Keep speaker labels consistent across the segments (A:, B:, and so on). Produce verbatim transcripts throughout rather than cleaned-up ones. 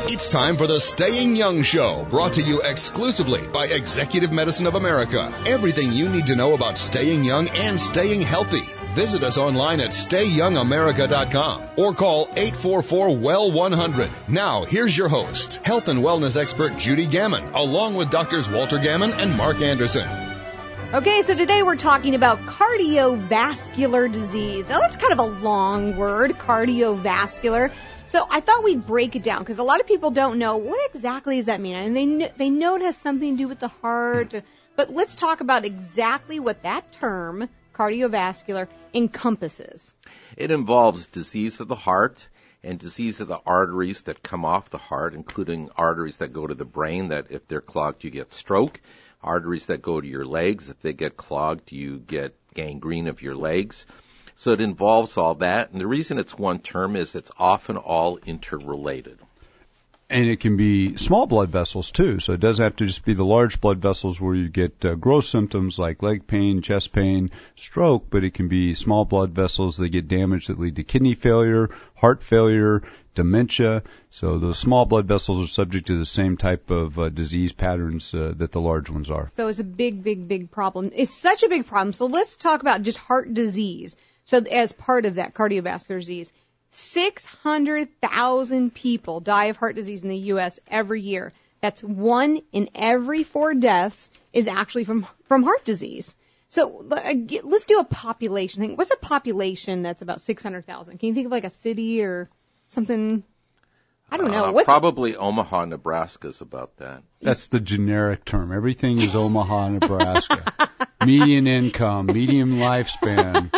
A: It's time for the Staying Young Show, brought to you exclusively by Executive Medicine of America. Everything you need to know about staying young and staying healthy. Visit us online at stay young america dot com or call eight four four, W E L L one hundred. Now, here's your host, health and wellness expert Judy Gammon, along with Doctors Walter Gammon and Mark Anderson.
B: Okay, so today we're talking about cardiovascular disease. Now, that's kind of a long word, cardiovascular. So I thought we'd break it down because a lot of people don't know what exactly does that mean. And they kn- they know it has something to do with the heart, but let's talk about exactly what that term, cardiovascular, encompasses.
C: It involves disease of the heart and disease of the arteries that come off the heart, including arteries that go to the brain, that if they're clogged, you get stroke. Arteries that go to your legs, if they get clogged, you get gangrene of your legs. So it involves all that, and the reason it's one term is it's often all interrelated.
D: And it can be small blood vessels, too, so it doesn't have to just be the large blood vessels where you get uh, gross symptoms like leg pain, chest pain, stroke, but it can be small blood vessels that get damaged that lead to kidney failure, heart failure, dementia. So those small blood vessels are subject to the same type of uh, disease patterns uh, that the large ones are.
B: So it's a big, big, big problem. It's such a big problem. So let's talk about just heart disease. So as part of that cardiovascular disease, six hundred thousand people die of heart disease in the U S every year. That's one in every four deaths is actually from from heart disease. So let's do a population thing. What's a population that's about six hundred thousand? Can you think of like a city or something? I don't know.
C: Uh,
B: What's
C: probably Omaha, Nebraska is about that.
D: That's the generic term. Everything is Omaha, Nebraska. Median income, medium lifespan.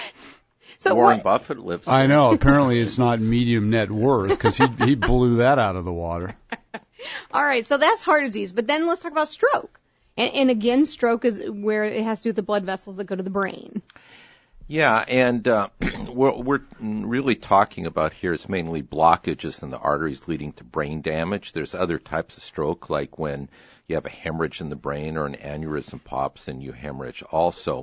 B: So
C: Warren
B: what?
C: Buffett lives there.
D: I know. Apparently it's not medium net worth because he, he blew that out of the water.
B: All right. So that's heart disease. But then let's talk about stroke. And, and again, stroke is where it has to do with the blood vessels that go to the brain.
C: Yeah, and uh, what we're really talking about here is mainly blockages in the arteries leading to brain damage. There's other types of stroke, like when you have a hemorrhage in the brain or an aneurysm pops and you hemorrhage also.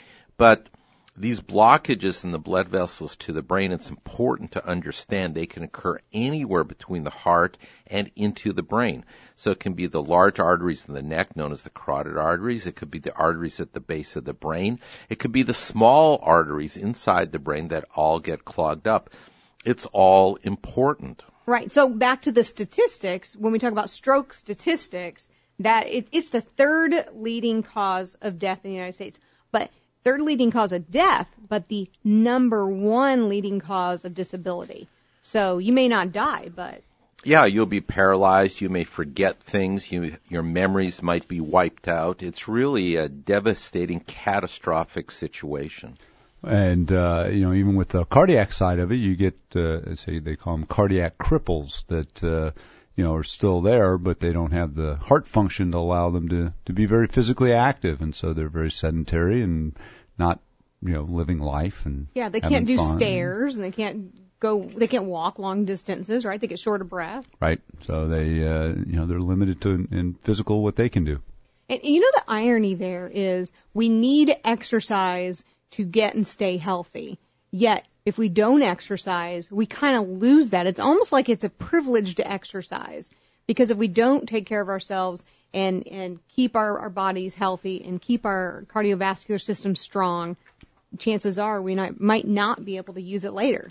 C: But these blockages in the blood vessels to the brain, it's important to understand they can occur anywhere between the heart and into the brain. So it can be the large arteries in the neck, known as the carotid arteries. It could be the arteries at the base of the brain. It could be the small arteries inside the brain that all get clogged up. It's all important.
B: Right. So back to the statistics, when we talk about stroke statistics, that it, it's the third leading cause of death in the United States. But third leading cause of death, but the number one leading cause of disability. So you may not die, but...
C: Yeah, you'll be paralyzed. You may forget things. You, your memories might be wiped out. It's really a devastating, catastrophic situation.
D: And, uh, you know, even with the cardiac side of it, you get, uh, say they call them cardiac cripples that, uh, you know, are still there, but they don't have the heart function to allow them to, to be very physically active. And so they're very sedentary and not, you know, living life. And
B: yeah, they can't do
D: fun.
B: stairs and they can't go, they can't walk long distances, right? They get short of breath.
D: Right. So they, uh, you know, they're limited to in, in physical what they can do.
B: And, and you know, the irony there is we need exercise to get and stay healthy. Yet, if we don't exercise, we kind of lose that. It's almost like it's a privilege to exercise. Because if we don't take care of ourselves and, and keep our, our bodies healthy and keep our cardiovascular system strong, chances are we not, might not be able to use it later.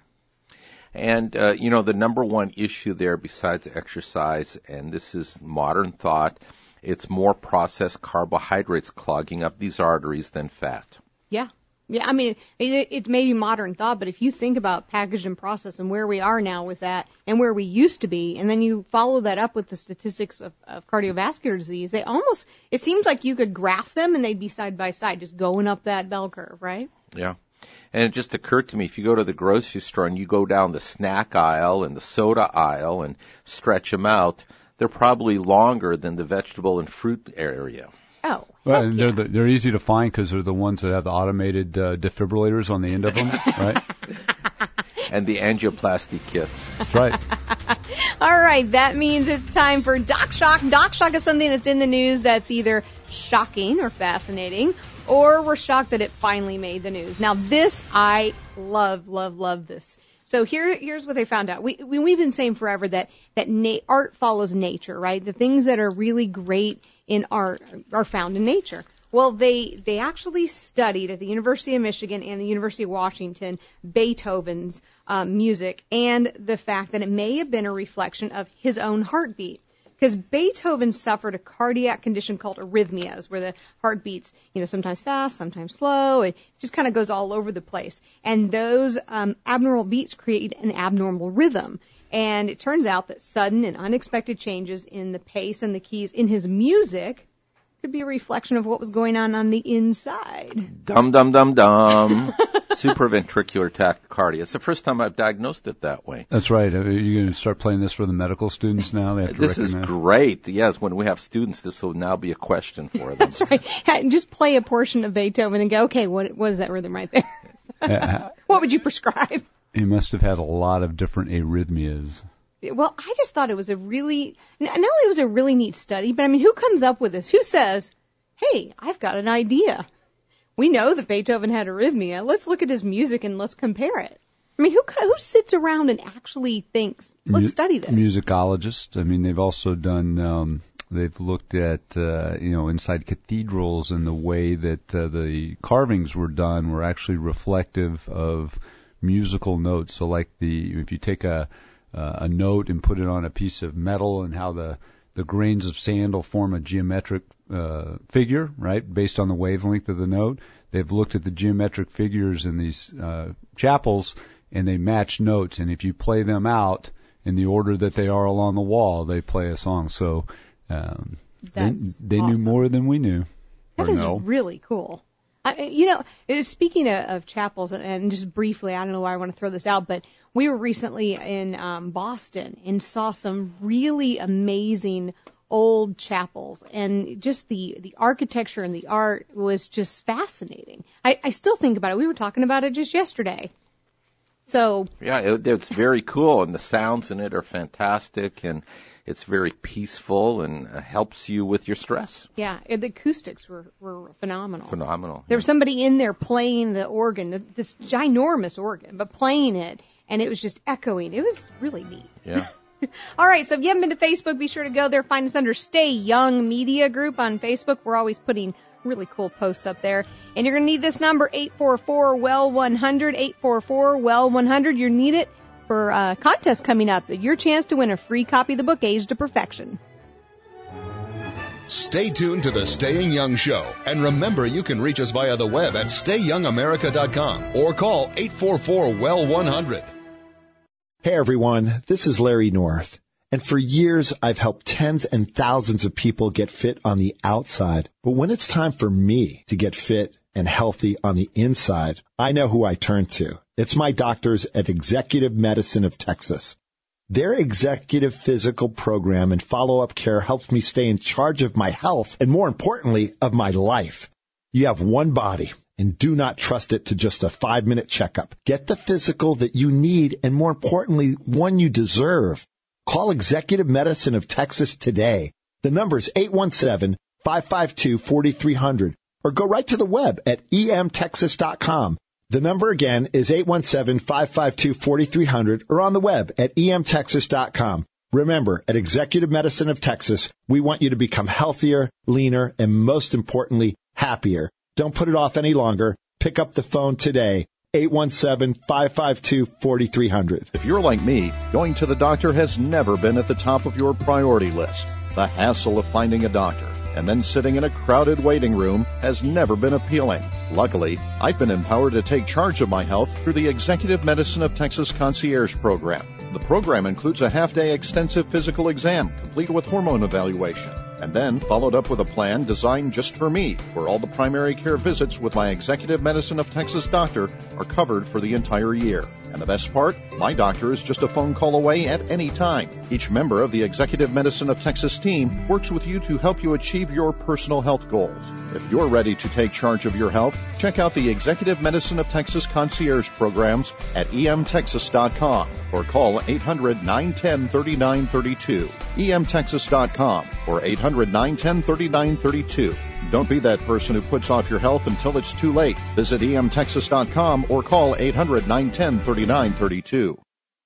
C: And, uh, you know, the number one issue there besides exercise, and this is modern thought, it's more processed carbohydrates clogging up these arteries than fat.
B: Yeah. Yeah, I mean, it, it may be modern thought, but if you think about packaged and processed and where we are now with that and where we used to be, and then you follow that up with the statistics of, of cardiovascular disease, they almost, it seems like you could graph them and they'd be side by side, just going up that bell curve, right?
C: Yeah. And it just occurred to me, if you go to the grocery store and you go down the snack aisle and the soda aisle and stretch them out, they're probably longer than the vegetable and fruit area.
B: Oh,
D: well, and they're
B: yeah.
D: the, they're easy to find because they're the ones that have the automated uh, defibrillators on the end of them, right?
C: And the angioplasty kits.
D: That's right.
B: All right, that means it's time for Doc Shock. Doc Shock is something that's in the news that's either shocking or fascinating, or we're shocked that it finally made the news. Now, this, I love, love, love this. So here, here's what they found out. We, we we've been saying forever that that na- art follows nature, right? The things that are really great in art are found in nature. Well, they they actually studied at the University of Michigan and the University of Washington Beethoven's um, music and the fact that it may have been a reflection of his own heartbeat. Because Beethoven suffered a cardiac condition called arrhythmias, where the heart beats, you know, sometimes fast, sometimes slow. It just kind of goes all over the place. And those um, abnormal beats create an abnormal rhythm. And it turns out that sudden and unexpected changes in the pace and the keys in his music could be a reflection of what was going on on the inside.
C: Dum, dum, dum, dum. Supraventricular tachycardia. It's the first time I've diagnosed it that way.
D: That's right. Are you going to start playing this for the medical students now? They have to
C: this
D: recognize.
C: is great. Yes, when we have students, this will now be a question for them.
B: That's right. Just play a portion of Beethoven and go, okay, what what is that rhythm right there?
D: Uh,
B: What would you prescribe?
D: He must have had a lot of different arrhythmias.
B: Well, I just thought it was a really, not only was it a really neat study, but I mean, who comes up with this? Who says, hey, I've got an idea. We know that Beethoven had arrhythmia. Let's look at his music and let's compare it. I mean, who who sits around and actually thinks, let's Mu- study this?
D: Musicologists. I mean, they've also done, um, they've looked at, uh, you know, inside cathedrals and the way that uh, the carvings were done were actually reflective of musical notes. So like the, if you take a, Uh, a note and put it on a piece of metal and how the, the grains of sand will form a geometric uh, figure, right, based on the wavelength of the note. They've looked at the geometric figures in these uh, chapels, and they match notes. And if you play them out in the order that they are along the wall, they play a song. So um, they, they
B: awesome.
D: knew more than we knew.
B: That is no. really cool. I, you know, speaking of, of chapels, and, and just briefly, I don't know why I want to throw this out, but we were recently in um, Boston and saw some really amazing old chapels, and just the, the architecture and the art was just fascinating. I, I still think about it. We were talking about it just yesterday. So
C: yeah, it, it's very cool, and the sounds in it are fantastic, and it's very peaceful and uh, helps you with your stress.
B: Yeah, the acoustics were, were phenomenal.
C: Phenomenal.
B: There was somebody in there playing the organ, this ginormous organ, but playing it, and it was just echoing. It was really neat.
C: Yeah.
B: All right, so if you haven't been to Facebook, be sure to go there. Find us under Stay Young Media Group on Facebook. We're always putting really cool posts up there. And you're going to need this number, eight four four, W E L one hundred, eight four four, W E L one hundred. You need it for a contest coming up. Your chance to win a free copy of the book, Age to Perfection.
A: Stay tuned to the Staying Young Show. And remember, you can reach us via the web at stay young america dot com or call eight four four, W E L one hundred.
E: Hey everyone, this is Larry North. And for years, I've helped tens and thousands of people get fit on the outside. But when it's time for me to get fit and healthy on the inside, I know who I turn to. It's my doctors at Executive Medicine of Texas. Their executive physical program and follow-up care helps me stay in charge of my health and, more importantly, of my life. You have one body, and do not trust it to just a five-minute checkup. Get the physical that you need and, more importantly, one you deserve. Call Executive Medicine of Texas today. The number is eight one seven, five five two, four three zero zero or go right to the web at e m texas dot com. The number again is eight one seven, five five two, four three zero zero or on the web at e m texas dot com. Remember, at Executive Medicine of Texas, we want you to become healthier, leaner, and most importantly, happier. Don't put it off any longer. Pick up the phone today. eight one seven, five five two, four three zero zero.
F: If you're like me, going to the doctor has never been at the top of your priority list. The hassle of finding a doctor and then sitting in a crowded waiting room has never been appealing. Luckily, I've been empowered to take charge of my health through the Executive Medicine of Texas Concierge Program. The program includes a half-day extensive physical exam, complete with hormone evaluation, and then followed up with a plan designed just for me, where all the primary care visits with my Executive Medicine of Texas doctor are covered for the entire year. And the best part, my doctor is just a phone call away at any time. Each member of the Executive Medicine of Texas team works with you to help you achieve your personal health goals. If you're ready to take charge of your health, check out the Executive Medicine of Texas Concierge programs at e m texas dot com or call eight hundred, nine one zero, three nine three two, e m texas dot com or eight hundred, nine one zero, three nine three two. Don't be that person who puts off your health until it's too late. Visit e m texas dot com or call eight hundred, nine one zero, three nine three two. nine three two.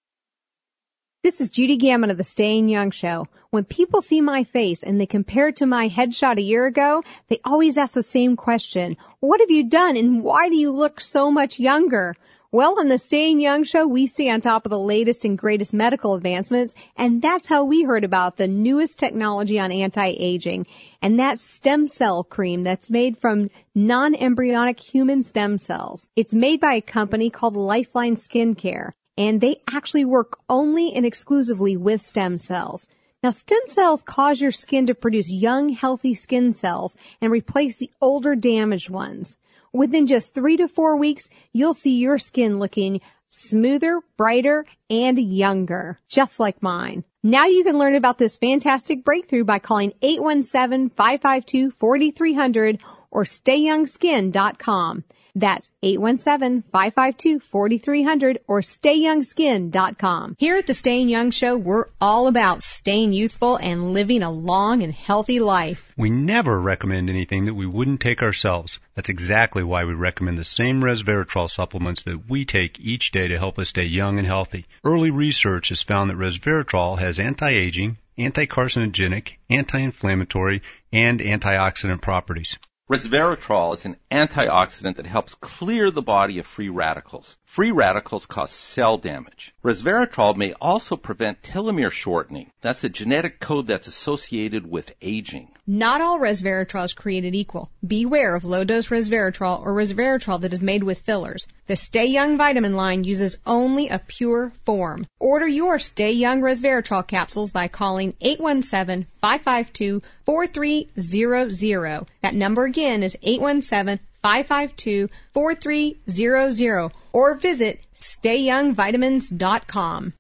B: This is Judy Gammon of the Staying Young Show. When people see my face and they compare it to my headshot a year ago, they always ask the same question. What have you done and why do you look so much younger? Well, on the Staying Young Show, we stay on top of the latest and greatest medical advancements, and that's how we heard about the newest technology on anti-aging, and that's stem cell cream that's made from non-embryonic human stem cells. It's made by a company called Lifeline Skincare, and they actually work only and exclusively with stem cells. Now, stem cells cause your skin to produce young, healthy skin cells and replace the older, damaged ones. Within just three to four weeks, you'll see your skin looking smoother, brighter, and younger, just like mine. Now you can learn about this fantastic breakthrough by calling eight one seven, five five two, four three zero zero or stay young skin dot com. That's eight one seven, five five two, four three zero zero or stay young skin dot com. Here at the Staying Young Show, we're all about staying youthful and living a long and healthy life.
D: We never recommend anything that we wouldn't take ourselves. That's exactly why we recommend the same resveratrol supplements that we take each day to help us stay young and healthy. Early research has found that resveratrol has anti-aging, anti-carcinogenic, anti-inflammatory, and antioxidant properties.
C: Resveratrol is an antioxidant that helps clear the body of free radicals. Free radicals cause cell damage. Resveratrol may also prevent telomere shortening. That's a genetic code that's associated with aging.
B: Not all resveratrol is created equal. Beware of low-dose resveratrol or resveratrol that is made with fillers. The Stay Young vitamin line uses only a pure form. Order your Stay Young resveratrol capsules by calling eight one seven, five five two, four three zero zero. That number again is eight one seven, five five two, four three zero zero or visit stay young vitamins dot com.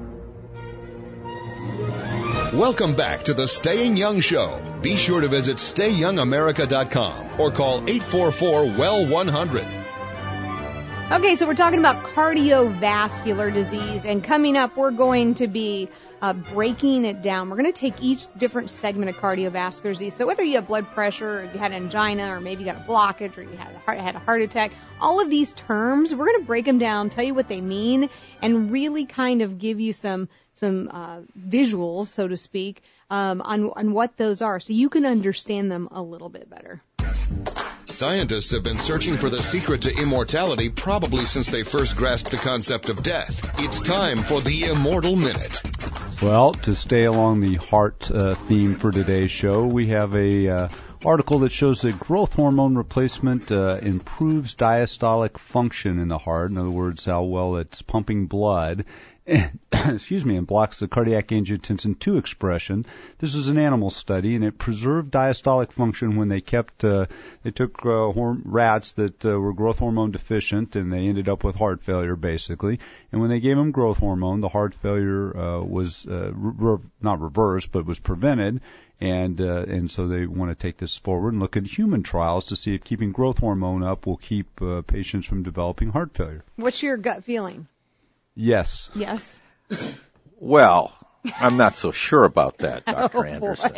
A: Welcome back to the Staying Young Show. Be sure to visit stay young america dot com or call eight four four, W E L one hundred.
B: Okay, so we're talking about cardiovascular disease, and coming up we're going to be uh, breaking it down. We're going to take each different segment of cardiovascular disease. So whether you have blood pressure, or if you had angina, or maybe you got a blockage, or you had a heart, had a heart attack, all of these terms, we're going to break them down, tell you what they mean, and really kind of give you some some uh, visuals, so to speak, um, on, on what those are, so you can understand them a little bit better.
A: Scientists have been searching for the secret to immortality probably since they first grasped the concept of death. It's time for the Immortal Minute.
D: Well, to stay along the heart uh, theme for today's show, we have a uh, article that shows that growth hormone replacement uh, improves diastolic function in the heart. In other words, how well it's pumping blood. And, excuse me, and blocks the cardiac angiotensin two expression. This is an animal study, and it preserved diastolic function when they kept, uh, they took uh, horm- rats that uh, were growth hormone deficient, and they ended up with heart failure, basically. And when they gave them growth hormone, the heart failure uh, was uh, re- not reversed, but was prevented. And uh, and so they want to take this forward and look at human trials to see if keeping growth hormone up will keep uh, patients from developing heart failure.
B: What's your gut feeling?
D: Yes.
B: Yes.
C: Well, I'm not so sure about that, Doctor
B: Oh,
C: Anderson.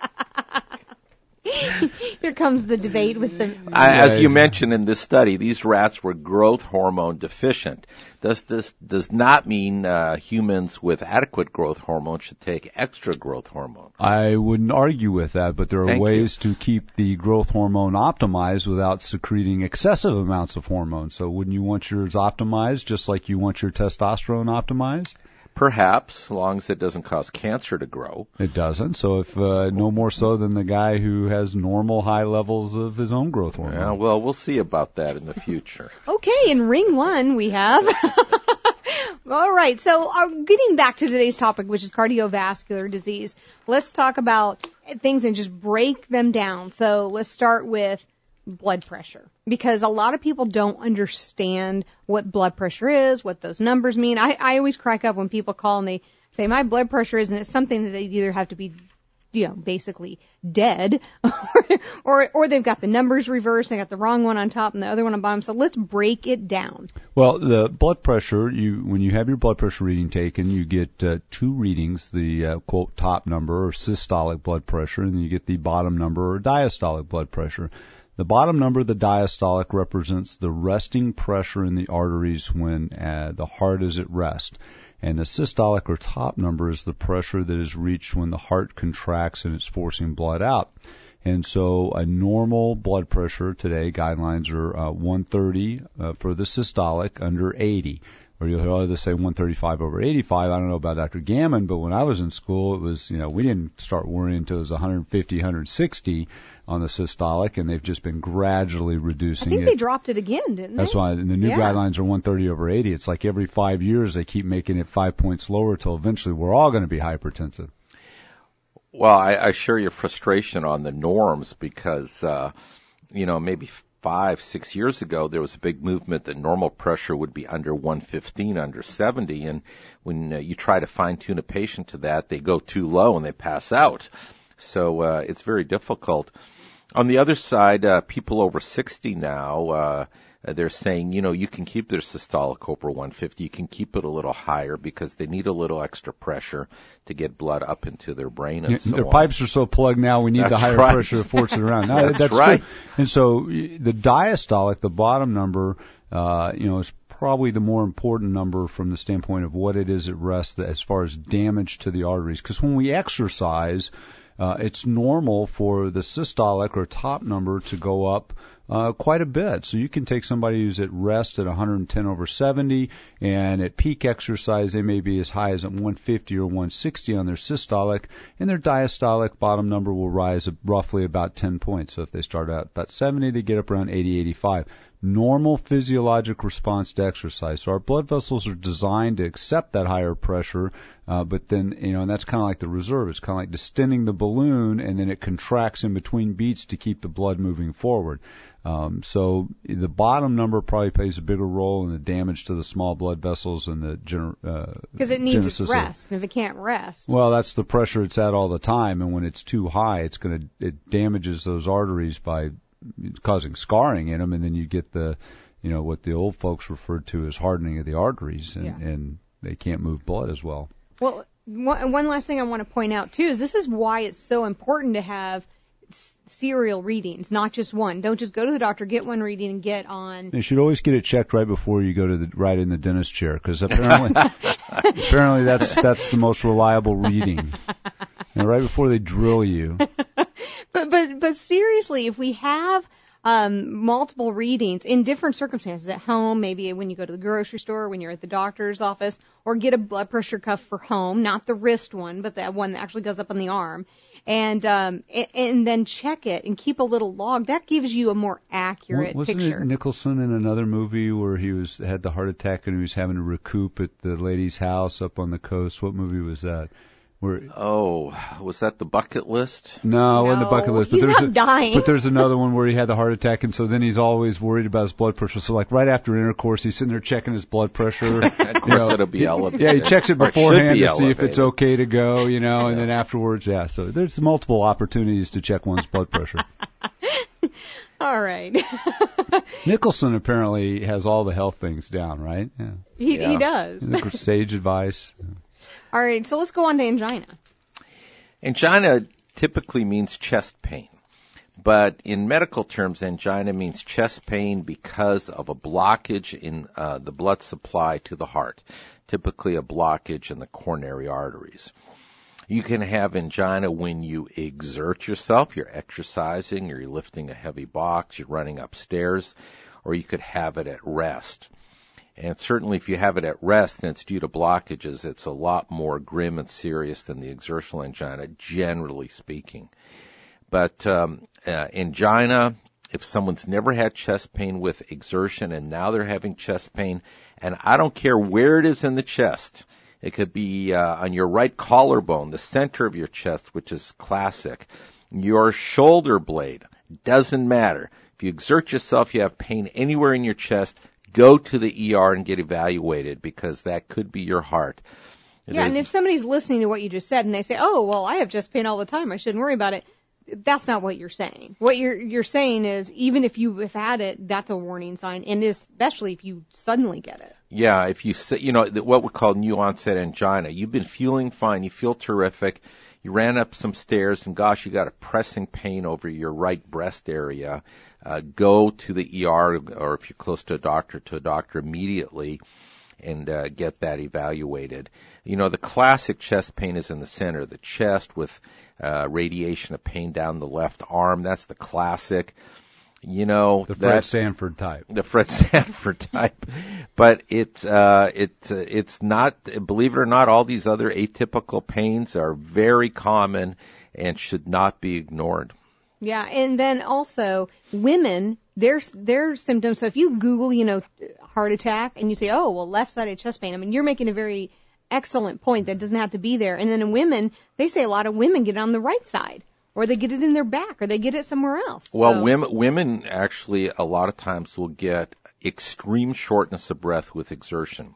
B: Here comes the debate with the...
C: I, as you mentioned in this study, these rats were growth hormone deficient. This, this does not mean uh, humans with adequate growth hormone should take extra growth hormone.
D: I wouldn't argue with that, but there are
C: Thank
D: ways you. to keep the growth hormone optimized without secreting excessive amounts of hormone. So wouldn't you want yours optimized just like you want your testosterone optimized?
C: Perhaps, as long as it doesn't cause cancer to grow.
D: It doesn't. So if uh, no more so than the guy who has normal high levels of his own growth hormone.
C: Yeah, well, we'll see about that in the future.
B: Okay, in ring one we have. All right, so uh, getting back to today's topic, which is cardiovascular disease, let's talk about things and just break them down. So let's start with blood pressure, because a lot of people don't understand what blood pressure is, what those numbers mean. I, I always crack up when people call and they say my blood pressure is, and it's something that they either have to be, you know, basically dead, or, or or they've got the numbers reversed, they got the wrong one on top and the other one on bottom. So let's break it down.
D: Well, the blood pressure, you when you have your blood pressure reading taken, you get uh, two readings, the uh, quote top number or systolic blood pressure, and then you get the bottom number or diastolic blood pressure. The bottom number, the diastolic, represents the resting pressure in the arteries when uh, the heart is at rest. And the systolic or top number is the pressure that is reached when the heart contracts and it's forcing blood out. And so a normal blood pressure today, guidelines are uh, one thirty uh, for the systolic, under eighty. Or you'll hear others say one thirty-five over eighty-five. I don't know about Doctor Gammon, but when I was in school, it was, you know, we didn't start worrying until it was one fifty, one sixty on the systolic, and they've just been gradually reducing it.
B: I think
D: it.
B: they dropped it again, didn't they?
D: That's why in the new
B: yeah.
D: guidelines are one thirty over eighty. It's like every five years they keep making it five points lower till eventually we're all going to be hypertensive.
C: Well, I, I share your frustration on the norms because, uh, you know, maybe five, six years ago, there was a big movement that normal pressure would be under one fifteen, under seventy. And when uh, you try to fine-tune a patient to that, they go too low and they pass out. So uh, it's very difficult. On the other side, uh, people over sixty now, uh, they're saying, you know, you can keep their systolic over one fifty. You can keep it a little higher because they need a little extra pressure to get blood up into their brain and
D: yeah,
C: so
D: their
C: on.
D: pipes are so plugged now, we need
C: That's
D: the higher
C: right.
D: pressure to force it around. No,
C: that's,
D: that's
C: right.
D: True. And so the diastolic, the bottom number, uh, you know, is probably the more important number from the standpoint of what it is at rest as far as damage to the arteries. Because when we exercise, uh, it's normal for the systolic or top number to go up Uh, quite a bit. So you can take somebody who's at rest at one ten over seventy, and at peak exercise they may be as high as at one fifty or one sixty on their systolic, and their diastolic bottom number will rise roughly about ten points. So if they start out about seventy, they get up around eighty, eighty-five. Normal physiologic response to exercise. So our blood vessels are designed to accept that higher pressure, uh, but then, you know, and that's kind of like the reserve. It's kind of like distending the balloon, and then it contracts in between beats to keep the blood moving forward. Um, so the bottom number probably plays a bigger role in the damage to the small blood vessels and the gener- uh,
B: because it needs its
D: genesis
B: rest.
D: of,
B: And if it can't rest,
D: well, that's the pressure it's at all the time, and when it's too high, it's going to it damages those arteries by causing scarring in them, and then you get the, you know, what the old folks referred to as hardening of the arteries, and,
B: yeah.
D: and they can't move blood as well.
B: Well, one, one last thing I want to point out too is this is why it's so important to have serial readings, not just one. Don't just go to the doctor, get one reading, and get on.
D: You should always get it checked right before you go to the right in the dentist chair, because apparently, apparently that's that's the most reliable reading. And right before they drill you.
B: But but but seriously, if we have um, multiple readings in different circumstances at home, maybe when you go to the grocery store, when you're at the doctor's office, or get a blood pressure cuff for home, not the wrist one, but that one that actually goes up on the arm. And um, and, and then check it and keep a little log. That gives you a more accurate
D: Wasn't
B: picture.
D: It Nicholson in another movie where he was had the heart attack and he was having to recoup at the lady's house up on the coast? What movie was that? Where
C: Oh, was that the bucket list?
D: No, it wasn't the bucket list. But
B: he's
D: there's
B: not
D: a,
B: dying.
D: But there's another one where he had the heart attack, and so then he's always worried about his blood pressure. So like right after intercourse, he's sitting there checking his blood pressure.
C: Of course,
D: you know,
C: it'll be elevated.
D: Yeah, he checks it
C: Or it should
D: beforehand
C: be
D: to see if it's
C: elevated.
D: okay to go, you know, and
C: Yeah.
D: then afterwards, yeah. So there's multiple opportunities to check one's blood pressure.
B: All right.
D: Nicholson apparently has all the health things down, right? Yeah.
B: he
C: Yeah.
B: he does.
D: Sage advice.
B: All right, so let's go on to angina.
C: Angina typically means chest pain, but in medical terms, angina means chest pain because of a blockage in uh, the blood supply to the heart, typically a blockage in the coronary arteries. You can have angina when you exert yourself, you're exercising, or you're lifting a heavy box, you're running upstairs, or you could have it at rest. And certainly if you have it at rest and it's due to blockages, it's a lot more grim and serious than the exertional angina, generally speaking. But um, uh, angina, if someone's never had chest pain with exertion and now they're having chest pain, and I don't care where it is in the chest, it could be uh, on your right collarbone, the center of your chest, which is classic, your shoulder blade, doesn't matter. If you exert yourself, you have pain anywhere in your chest, go to the E R and get evaluated because that could be your heart. It
B: yeah,
C: is-
B: and if somebody's listening to what you just said and they say, "Oh, well, I have chest pain all the time. I shouldn't worry about it." That's not what you're saying. What you're you're saying is even if you have had it, that's a warning sign, and especially if you suddenly get it.
C: Yeah, if you say, you know, what we call new onset angina, you've been feeling fine, you feel terrific, you ran up some stairs and gosh, you got a pressing pain over your right breast area, uh, go to the E R, or if you're close to a doctor, to a doctor immediately and uh, get that evaluated. You know, the classic chest pain is in the center, the chest with uh, radiation of pain down the left arm. That's the classic. You know,
D: the Fred
C: that,
D: Sanford type.
C: The Fred Sanford type. But it's, uh, it, uh, it's not, believe it or not, all these other atypical pains are very common and should not be ignored.
B: Yeah, and then also women, their their symptoms. So if you Google, you know, heart attack, and you say, oh, well, left-sided chest pain. I mean, you're making a very excellent point that doesn't have to be there. And then in women, they say a lot of women get it on the right side, or they get it in their back, or they get it somewhere else.
C: Well,
B: so.
C: women women actually a lot of times will get extreme shortness of breath with exertion.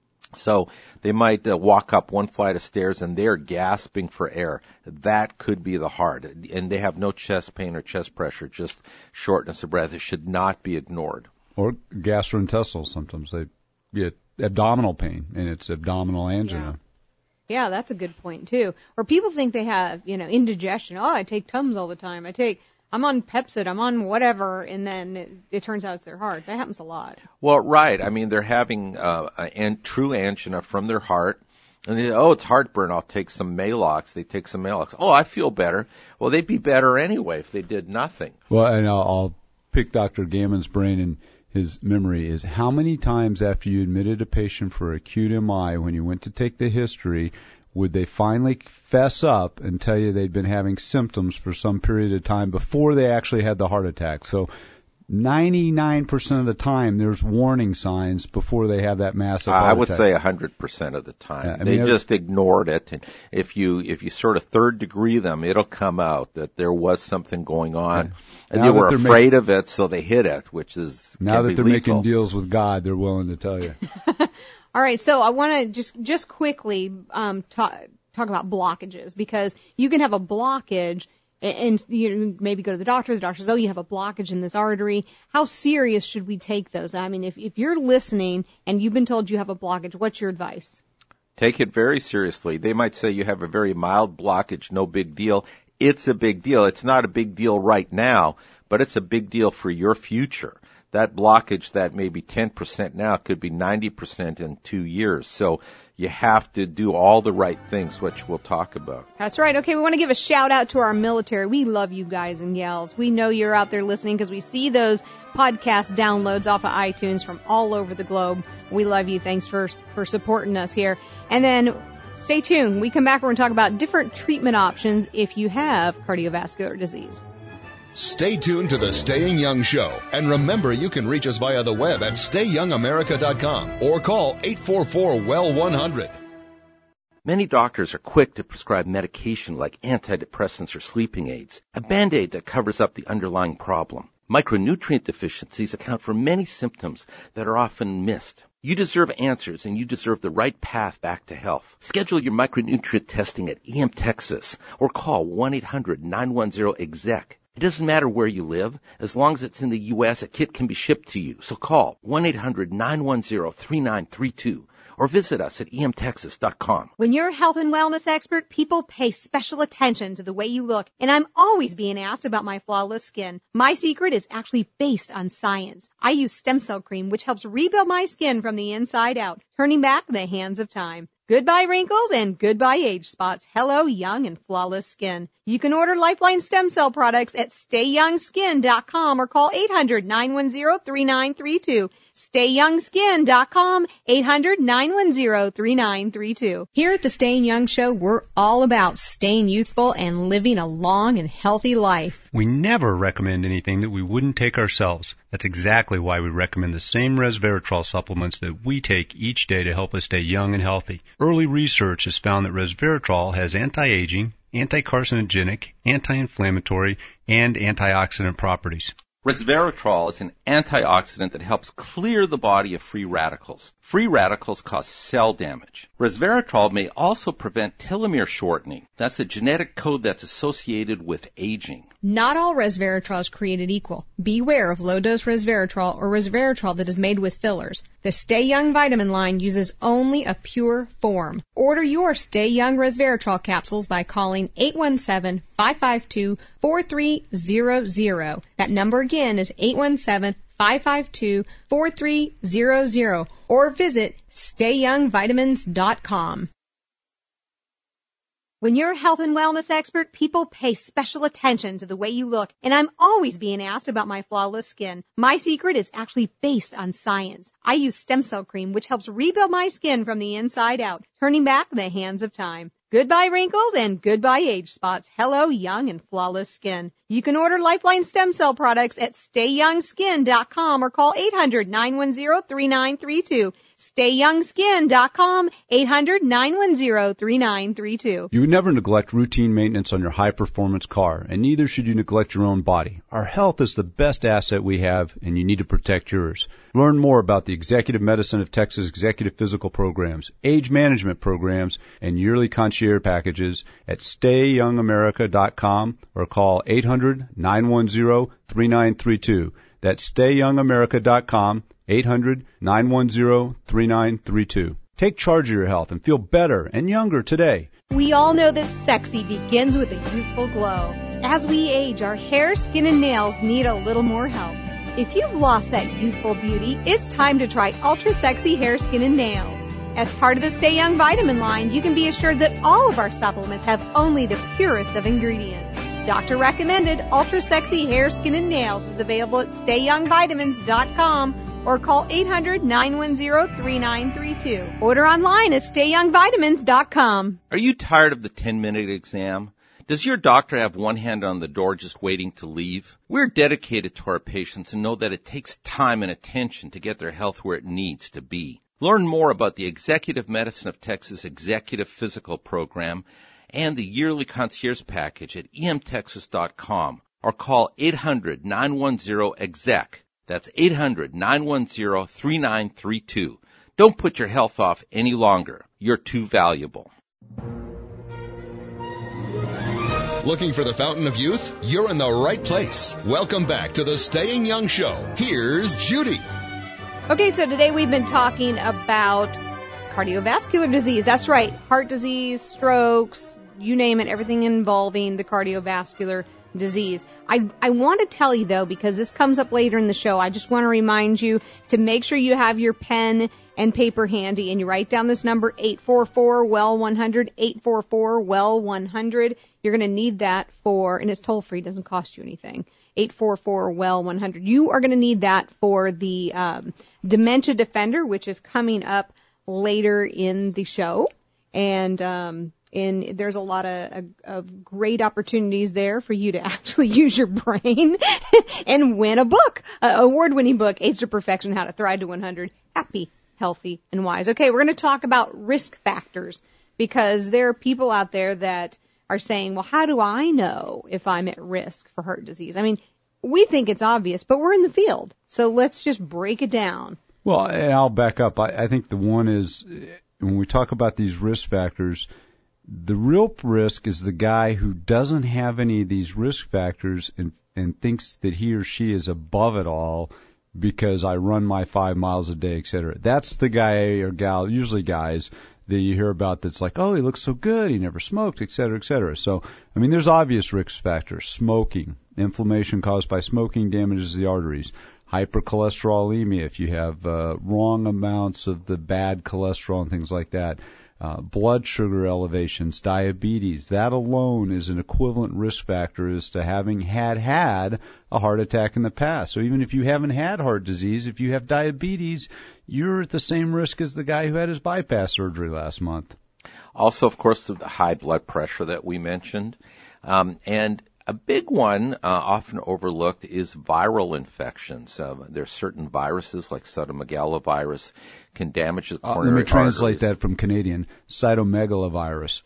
C: So they might uh, walk up one flight of stairs and they're gasping for air. That could be the heart. And they have no chest pain or chest pressure, just shortness of breath. It should not be ignored.
D: Or gastrointestinal symptoms. They get abdominal pain, and it's abdominal angina.
B: Yeah. yeah, that's a good point, too. Or people think they have, you know, indigestion. Oh, I take Tums all the time. I take... I'm on Pepcid, I'm on whatever, and then it, it turns out it's their heart. That happens a lot.
C: Well, right. I mean, they're having uh, a true angina from their heart, and they, oh, it's heartburn, I'll take some Maalox. They take some Maalox. Oh, I feel better. Well, they'd be better anyway if they did nothing.
D: Well, and I'll, I'll pick Doctor Gammon's brain, and his memory is how many times after you admitted a patient for acute M I, when you went to take the history, would they finally fess up and tell you they'd been having symptoms for some period of time before they actually had the heart attack? So ninety-nine percent of the time, there's warning signs before they have that massive heart
C: I would
D: attack.
C: say one hundred percent of the time.
D: Yeah, I
C: they
D: mean,
C: just ignored it. And if you if you sort of third degree them, it'll come out that there was something going on.
D: Yeah.
C: And
D: Now
C: they were
D: that they're
C: afraid
D: making,
C: of it, so they hid it, which is
D: now that
C: be
D: they're
C: lethal.
D: making deals with God, they're willing to tell you.
B: All right, so I want to just just quickly um, talk talk about blockages, because you can have a blockage and, and you maybe go to the doctor. The doctor says, "Oh, you have a blockage in this artery." How serious should we take those? I mean, if if you're listening and you've been told you have a blockage, what's your advice?
C: Take it very seriously. They might say you have a very mild blockage, no big deal. It's a big deal. It's not a big deal right now, but it's a big deal for your future. That blockage that may be ten percent now could be ninety percent in two years. So you have to do all the right things, which we'll talk about.
B: That's right. Okay, we want to give a shout out to our military. We love you guys and gals. We know you're out there listening because we see those podcast downloads off of iTunes from all over the globe. We love you. Thanks for for supporting us here. And then stay tuned. We come back, we're going to talk about different treatment options if you have cardiovascular disease.
A: Stay tuned to the Staying Young Show. And remember, you can reach us via the web at stay young america dot com or call eight four four, W E L one hundred.
C: Many doctors are quick to prescribe medication like antidepressants or sleeping aids, a Band-Aid that covers up the underlying problem. Micronutrient deficiencies account for many symptoms that are often missed. You deserve answers, and you deserve the right path back to health. Schedule your micronutrient testing at E M Texas or call one eight hundred nine one zero E X E C. It doesn't matter where you live. As long as it's in the U S, a kit can be shipped to you. So call one eight hundred nine one zero three nine three two or visit us at e m texas dot com.
B: When you're a health and wellness expert, people pay special attention to the way you look. And I'm always being asked about my flawless skin. My secret is actually based on science. I use stem cell cream, which helps rebuild my skin from the inside out, turning back the hands of time. Goodbye wrinkles and goodbye age spots. Hello, young and flawless skin. You can order Lifeline stem cell products at stay young skin dot com or call eight hundred nine one zero three nine three two. stay young skin dot com, eight hundred nine one zero three nine three two. Here at the Staying Young Show, we're all about staying youthful and living a long and healthy life.
G: We never recommend anything that we wouldn't take ourselves. That's exactly why we recommend the same resveratrol supplements that we take each day to help us stay young and healthy. Early research has found that resveratrol has anti-aging, anti-carcinogenic, anti-inflammatory, and antioxidant properties.
C: Resveratrol is an antioxidant that helps clear the body of free radicals. Free radicals cause cell damage. Resveratrol may also prevent telomere shortening. That's a genetic code that's associated with aging.
H: Not all resveratrol is created equal. Beware of low-dose resveratrol or resveratrol that is made with fillers. The Stay Young vitamin line uses only a pure form. Order your Stay Young resveratrol capsules by calling eight one seven, five five two, four three zero zero. That number again is eight one seven, five five two, four three zero zero or visit stay young vitamins dot com.
B: When you're a health and wellness expert, people pay special attention to the way you look, and I'm always being asked about my flawless skin. My secret is actually based on science. I use stem cell cream, which helps rebuild my skin from the inside out, turning back the hands of time. Goodbye wrinkles and goodbye age spots. Hello, young and flawless skin. You can order Lifeline stem cell products at stay young skin dot com or call eight hundred, nine one zero, three nine three two. stay young skin dot com, eight hundred, nine one zero, three nine three two.
D: You would never neglect routine maintenance on your high-performance car, and neither should you neglect your own body. Our health is the best asset we have, and you need to protect yours. Learn more about the Executive Medicine of Texas Executive Physical Programs, age management programs, and yearly concierge packages at stay young america dot com or call eight hundred, nine one zero, three nine three two. That's stay young america dot com, eight hundred, nine one zero, three nine three two. Take charge of your health and feel better and younger today.
B: We all know that sexy begins with a youthful glow. As we age, our hair, skin, and nails need a little more help. If you've lost that youthful beauty, it's time to try Ultra Sexy Hair, Skin, and Nails. As part of the Stay Young vitamin line, you can be assured that all of our supplements have only the purest of ingredients. Doctor recommended Ultra Sexy Hair, Skin, and Nails is available at stay young vitamins dot com or call eight hundred, nine one zero, three nine three two. Order online at stay young vitamins dot com.
C: Are you tired of the ten-minute exam? Does your doctor have one hand on the door just waiting to leave? We're dedicated to our patients and know that it takes time and attention to get their health where it needs to be. Learn more about the Executive Medicine of Texas Executive Physical Program and the yearly concierge package at e m texas dot com or call eight hundred, nine one zero, E X E C. That's eight hundred, nine one zero, three nine three two. Don't put your health off any longer. You're too valuable.
A: Looking for the fountain of youth? You're in the right place. Welcome back to the Staying Young Show. Here's Judy.
B: Okay, so today we've been talking about cardiovascular disease. That's right, heart disease, strokes, you name it, everything involving the cardiovascular disease. I, I want to tell you, though, because this comes up later in the show, I just want to remind you to make sure you have your pen and paper handy and you write down this number, eight four four, W E L one hundred, eight four four, W E L one hundred. You're going to need that for, and it's toll-free, doesn't cost you anything, eight four four, W E L one hundred. You are going to need that for the um, Dementia Defender, which is coming up later in the show. And um, in, there's a lot of, of great opportunities there for you to actually use your brain and win a book, an award-winning book, Age to Perfection, How to Thrive to one hundred, Happy, Healthy, and Wise. Okay, we're going to talk about risk factors because there are people out there that are saying, well, how do I know if I'm at risk for heart disease? I mean, we think it's obvious, but we're in the field. So let's just break it down.
D: Well, and I'll back up. I, I think the one is, when we talk about these risk factors, the real risk is the guy who doesn't have any of these risk factors and, and thinks that he or she is above it all because I run my five miles a day, et cetera. That's the guy or gal, usually guys, that you hear about that's like, oh, he looks so good, he never smoked, et cetera, et cetera. So, I mean, there's obvious risk factors. Smoking, inflammation caused by smoking damages the arteries. Hypercholesterolemia, if you have uh, wrong amounts of the bad cholesterol and things like that. Uh, blood sugar elevations, diabetes, that alone is an equivalent risk factor as to having had had a heart attack in the past. So even if you haven't had heart disease, if you have diabetes, you're at the same risk as the guy who had his bypass surgery last month.
C: Also, of course, the high blood pressure that we mentioned. Um, and a big one, uh, often overlooked, is viral infections. Uh, there are certain viruses, like cytomegalovirus, can damage the coronary arteries.
D: Uh, let me translate that from Canadian. Cytomegalovirus.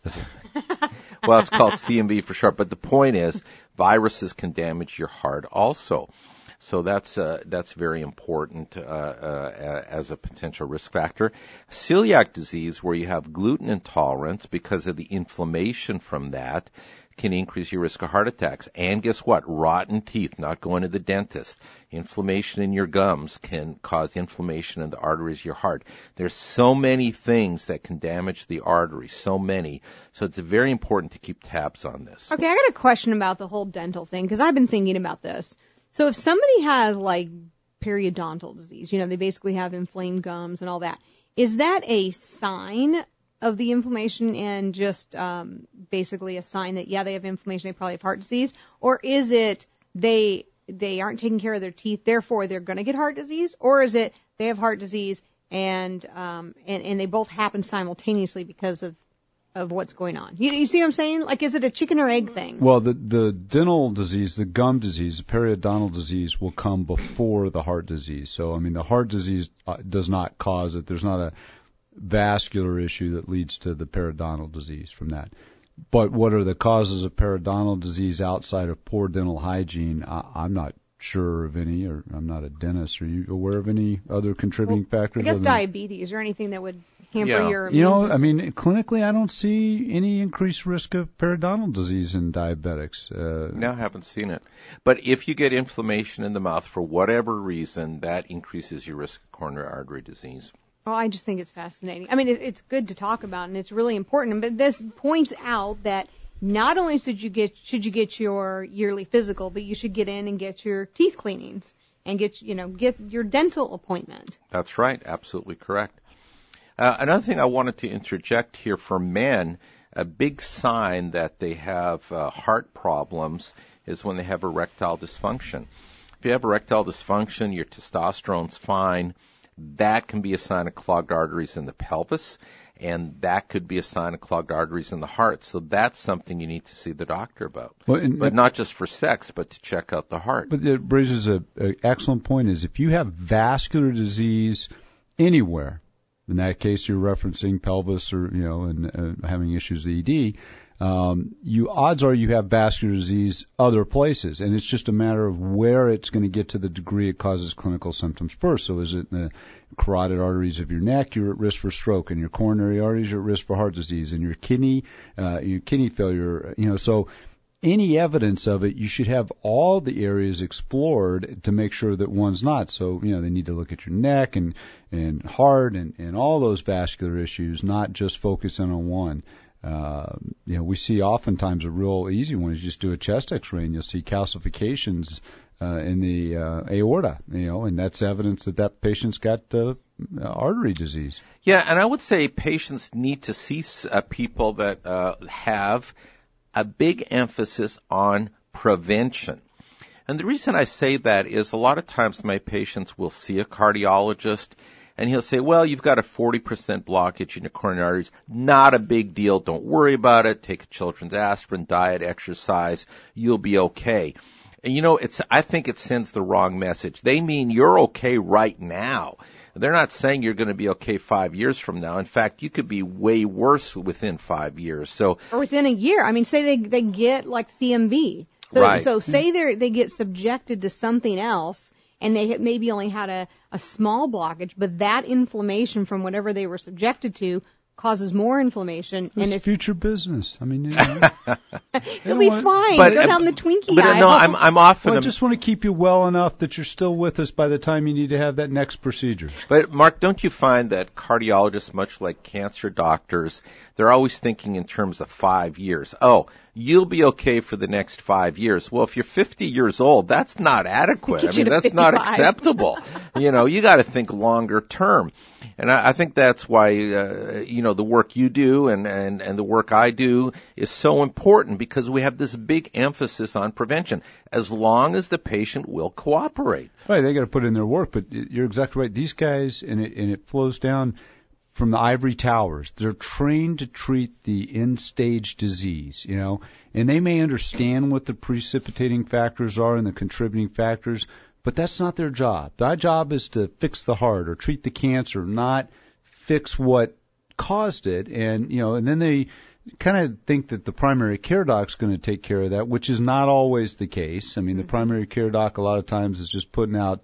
C: Well, it's called C M V for short. But the point is, viruses can damage your heart also. So that's uh, that's very important uh, uh, as a potential risk factor. Celiac disease, where you have gluten intolerance because of the inflammation from that, can increase your risk of heart attacks. And guess what? Rotten teeth, not going to the dentist. Inflammation in your gums can cause inflammation in the arteries of your heart. There's so many things that can damage the arteries, so many. So it's very important to keep tabs on this.
B: Okay, I got a question about the whole dental thing, because I've been thinking about this. So if somebody has, like, periodontal disease, you know, they basically have inflamed gums and all that, is that a sign of the inflammation and just um, basically a sign that, yeah, they have inflammation, they probably have heart disease? Or is it they they aren't taking care of their teeth, therefore they're going to get heart disease? Or is it they have heart disease and um, and, and they both happen simultaneously because of of what's going on? You, you see what I'm saying? Like, is it a chicken or egg thing?
D: Well, the the dental disease, the gum disease, the periodontal disease will come before the heart disease. So, I mean, the heart disease uh, does not cause it. There's not a vascular issue that leads to the periodontal disease from that. But what are the causes of periodontal disease outside of poor dental hygiene? I, I'm not sure of any, or I'm not a dentist. Are you aware of any other contributing
B: well,
D: factors?
B: I guess diabetes or anything that would hamper
C: yeah.
B: your immune
D: You know,
B: system.
D: I mean, clinically, I don't see any increased risk of periodontal disease in diabetics. Uh,
C: No, I haven't seen it. But if you get inflammation in the mouth for whatever reason, that increases your risk of coronary artery disease.
B: Oh, I just think it's fascinating. I mean, it, it's good to talk about, and it's really important. But this points out that not only should you get should you get your yearly physical, but you should get in and get your teeth cleanings and get you know get your dental appointment.
C: That's right, absolutely correct. Uh, another thing I wanted to interject here for men, a big sign that they have uh, heart problems is when they have erectile dysfunction. If you have erectile dysfunction, your testosterone's fine. That can be a sign of clogged arteries in the pelvis, and that could be a sign of clogged arteries in the heart. So that's something you need to see the doctor about.
D: Well, and,
C: but not just for sex, but to check out the heart.
D: But it raises an excellent point, is if you have vascular disease anywhere, in that case you're referencing pelvis or, you know, and uh, having issues with E D, um, you odds are you have vascular disease other places, and it's just a matter of where it's going to get to the degree it causes clinical symptoms first. So is it in the carotid arteries of your neck, you're at risk for stroke, and your coronary arteries, you're at risk for heart disease, and your kidney, uh, your kidney failure, you know, so any evidence of it, you should have all the areas explored to make sure that one's not. So, you know, they need to look at your neck and, and heart and, and all those vascular issues, not just focus in on one. Uh, you know, we see oftentimes a real easy one is just do a chest x-ray and you'll see calcifications uh, in the uh, aorta, you know, and that's evidence that that patient's got uh, artery disease.
C: Yeah, and I would say patients need to see uh, people that uh, have a big emphasis on prevention. And the reason I say that is a lot of times my patients will see a cardiologist and he'll say, well, you've got a forty percent blockage in your coronary arteries. Not a big deal. Don't worry about it. Take a children's aspirin, diet, exercise. You'll be okay. And, you know, it's, I think it sends the wrong message. They mean you're okay right now. They're not saying you're going to be okay five years from now. In fact, you could be way worse within five years. So,
B: or within a year. I mean, say they they get like C M V. So,
C: right.
B: so say they they get subjected to something else, and they maybe only had a, a small blockage, but that inflammation from whatever they were subjected to causes more inflammation.
D: It's
B: and it's
D: future business. I mean, you know,
B: you'll be fine.
C: But,
B: Go down the Twinkie
C: but
B: aisle.
C: no, I'm, I'm often.
D: well, I just want to keep you well enough that you're still with us by the time you need to have that next procedure.
C: But Mark, don't you find that cardiologists, much like cancer doctors, they're always thinking in terms of five years. Oh, you'll be okay for the next five years. Well, if you're fifty years old, that's not adequate.
B: Get
C: I
B: you
C: mean,
B: to
C: that's not
B: fifty-five.
C: acceptable. You know, you got to think longer term. And I, I think that's why, uh, you know, the work you do and, and, and the work I do is so important, because we have this big emphasis on prevention, as long as the patient will cooperate.
D: Right, they got to put in their work, but you're exactly right. These guys, and it, and it flows down from the ivory towers. They're trained to treat the end-stage disease, you know, and they may understand what the precipitating factors are and the contributing factors, but that's not their job. Their job is to fix the heart or treat the cancer, not fix what caused it. And, you know, and then they kind of think that the primary care doc's going to take care of that, which is not always the case. I mean, the primary care doc a lot of times is just putting out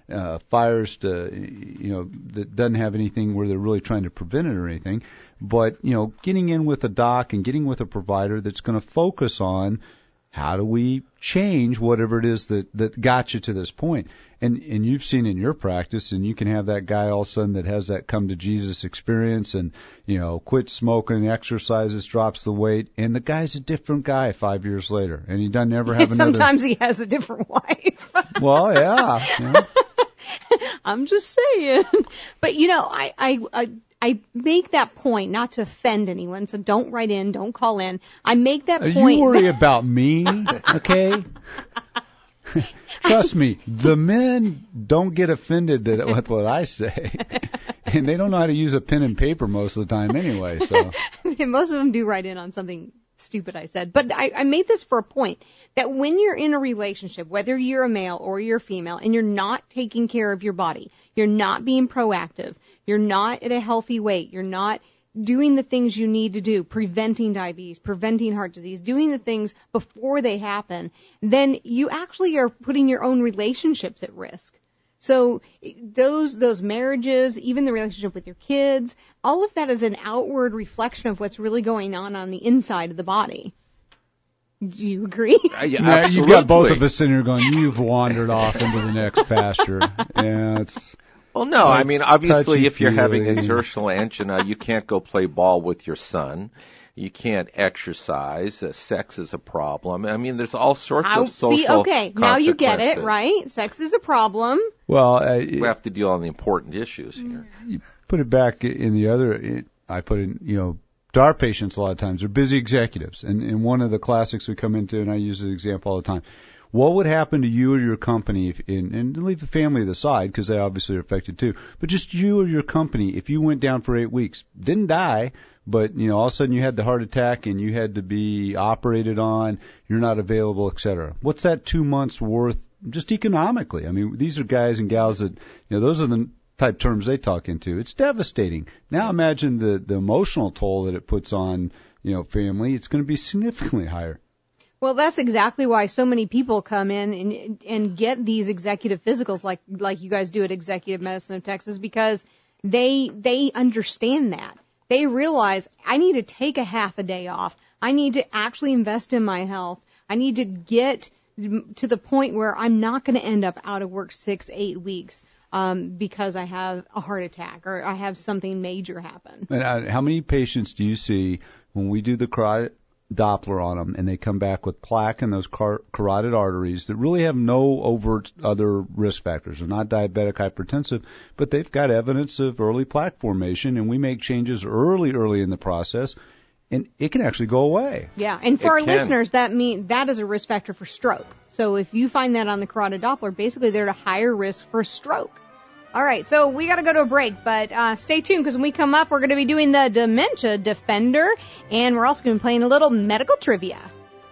D: uh, fires to, you know, that doesn't have anything where they're really trying to prevent it or anything. But, you know, getting in with a doc and getting with a provider that's going to focus on how do we change whatever it is that, that got you to this point. And, and you've seen in your practice, and you can have that guy all of a sudden that has that come to Jesus experience and, you know, quit smoking, exercises, drops the weight, and the guy's a different guy five years later, and he doesn't ever have another.
B: Sometimes he has a different wife.
D: Well, yeah. yeah.
B: I'm just saying. But, you know, I, I, I, I make that point not to offend anyone, so don't write in, don't call in. I make that
D: uh,
B: point.
D: You worry about me, okay? Trust me, the men don't get offended with what I say. And they don't know how to use a pen and paper most of the time anyway, so.
B: Most of them do write in on something stupid I said. But I, I made this for a point that when you're in a relationship, whether you're a male or you're a female, and you're not taking care of your body, you're not being proactive, you're not at a healthy weight, you're not doing the things you need to do, preventing diabetes, preventing heart disease, doing the things before they happen, then you actually are putting your own relationships at risk. So those those marriages, even the relationship with your kids, all of that is an outward reflection of what's really going on on the inside of the body. Do you agree?
C: Uh, yeah,
D: now,
C: absolutely.
D: You've got both of us in here going, you've wandered off into the next pasture. Yeah, it's...
C: Well, no, I mean, obviously, if you're having
D: touchy-feely.
C: exertional angina, you can't go play ball with your son. You can't exercise. Uh, sex is a problem. I mean, there's all sorts
B: I'll
C: of social
B: see, okay, now you get it,
C: consequences.
B: right? Sex is a problem.
D: Well, uh,
C: We have to deal on the important issues here.
D: you put it back in the other, it, I put in, you know, to our patients a lot of times, they're busy executives. And, and one of the classics we come into, and I use the example all the time, what would happen to you or your company, if, in, and leave the family aside because they obviously are affected too, but just you or your company, if you went down for eight weeks, didn't die, but, you know, all of a sudden you had the heart attack and you had to be operated on, you're not available, et cetera. What's that two months worth just economically? I mean, these are guys and gals that, you know, those are the type terms they talk into. It's devastating. Now imagine the, the emotional toll that it puts on, you know, family. It's going to be significantly higher.
B: Well, that's exactly why so many people come in and and get these executive physicals like like you guys do at Executive Medicine of Texas, because they they understand that. They realize I need to take a half a day off. I need to actually invest in my health. I need to get to the point where I'm not going to end up out of work six, eight weeks um, because I have a heart attack or I have something major happen.
D: And uh, how many patients do you see when we do the carotid Doppler on them and they come back with plaque in those car- carotid arteries that really have no overt other risk factors? They're not diabetic, hypertensive, but they've got evidence of early plaque formation, and we make changes early, early in the process, and it can actually go away.
B: Yeah, and for
C: It
B: our
C: can.
B: listeners, that mean that is a risk factor for stroke. So if you find that on the carotid Doppler, basically they're at a higher risk for stroke. All right, so we got to go to a break, but uh, stay tuned because when we come up, we're going to be doing the Dementia Defender, and we're also going to be playing a little medical trivia.